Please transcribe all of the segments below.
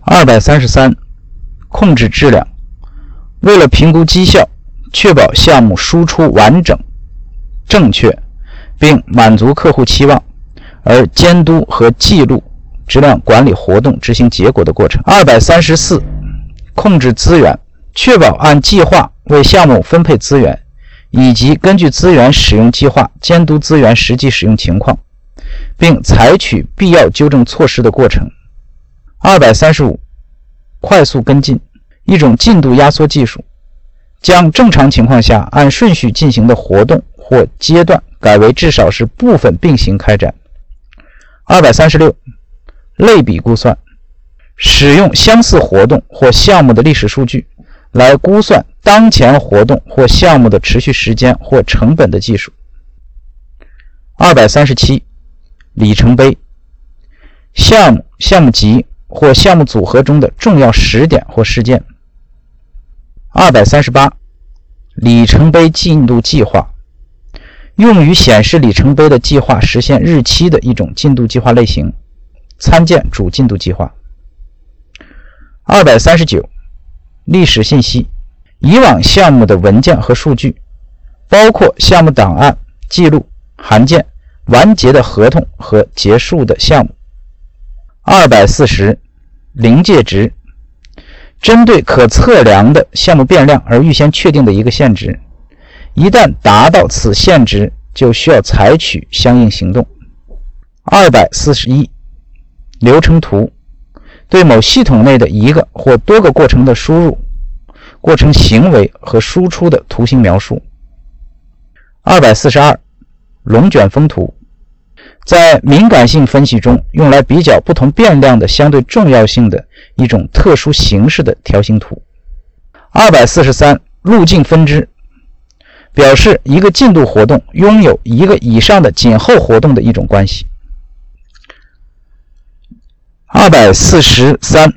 233控制质量，为了评估绩效，确保项目输出完整、正确，并满足客户期望，而监督和记录质量管理活动执行结果的过程。234控制资源，确保按计划为项目分配资源，以及根据资源使用计划监督资源实际使用情况，并采取必要纠正措施的过程。235快速跟进，一种进度压缩技术，将正常情况下按顺序进行的活动或阶段改为至少是部分并行开展。236类比估算，使用相似活动或项目的历史数据来估算当前活动或项目的持续时间或成本的技术。237里程碑，项目、项目集或项目组合中的重要时点或事件。238里程碑进度计划，用于显示里程碑的计划实现日期的一种进度计划类型，参见主进度计划。239历史信息，以往项目的文件和数据，包括项目档案、记录、函件、完结的合同和结束的项目。240临界值，针对可测量的项目变量而预先确定的一个限值，一旦达到此限值，就需要采取相应行动。241流程图，对某系统内的一个或多个过程的输入、过程行为和输出的图形描述。242龙卷风图，在敏感性分析中用来比较不同变量的相对重要性的一种特殊形式的条形图。243路径分支，表示一个进度活动拥有一个以上的紧后活动的一种关系。243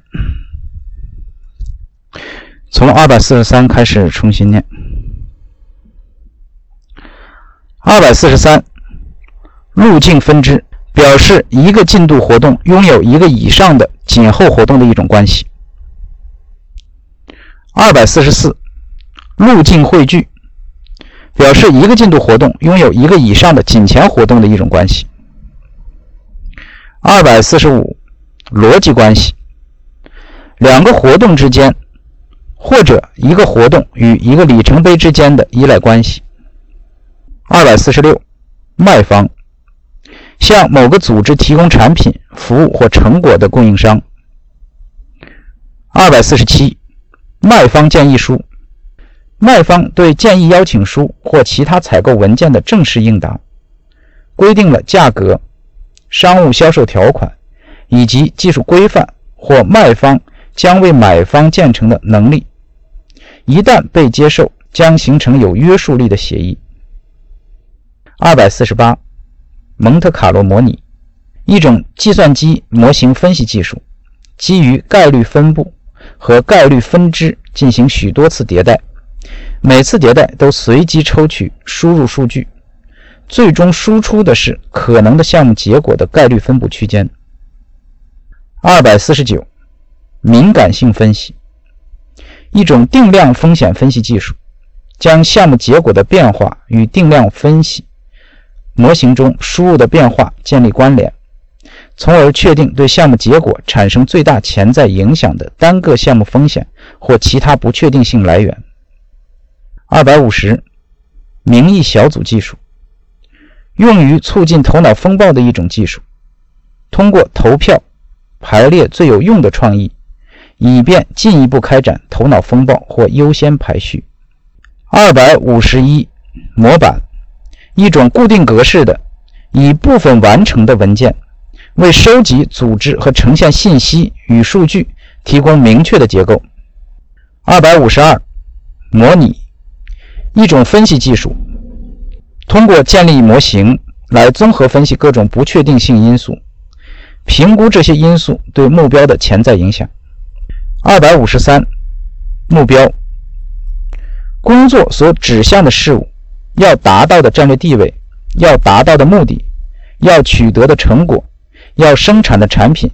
从243开始重新念。243路径分支，表示一个进度活动拥有一个以上的紧后活动的一种关系。244路径汇聚，表示一个进度活动拥有一个以上的紧前活动的一种关系。245逻辑关系，两个活动之间或者一个活动与一个里程碑之间的依赖关系。246卖方，向某个组织提供产品、服务或成果的供应商。247卖方建议书，卖方对建议邀请书或其他采购文件的正式应答，规定了价格、商务销售条款以及技术规范或卖方将为买方建成的能力，一旦被接受，将形成有约束力的协议。248蒙特卡罗模拟，一种计算机模型分析技术，基于概率分布和概率分支进行许多次迭代，每次迭代都随机抽取输入数据，最终输出的是可能的项目结果的概率分布区间。249敏感性分析，一种定量风险分析技术，将项目结果的变化与定量分析模型中输入的变化建立关联，从而确定对项目结果产生最大潜在影响的单个项目风险或其他不确定性来源。250民意小组技术，用于促进头脑风暴的一种技术，通过投票排列最有用的创意，以便进一步开展头脑风暴或优先排序。251模板，一种固定格式的以部分完成的文件，为收集、组织和呈现信息与数据提供明确的结构。252模拟，一种分析技术，通过建立模型来综合分析各种不确定性因素，评估这些因素对目标的潜在影响。253目标，工作所指向的事物，要达到的战略地位，要达到的目的，要取得的成果，要生产的产品，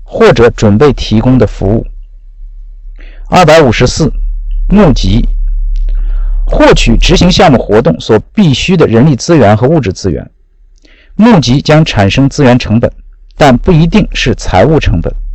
或者准备提供的服务。254、募集，获取执行项目活动所必需的人力资源和物质资源。募集将产生资源成本，但不一定是财务成本。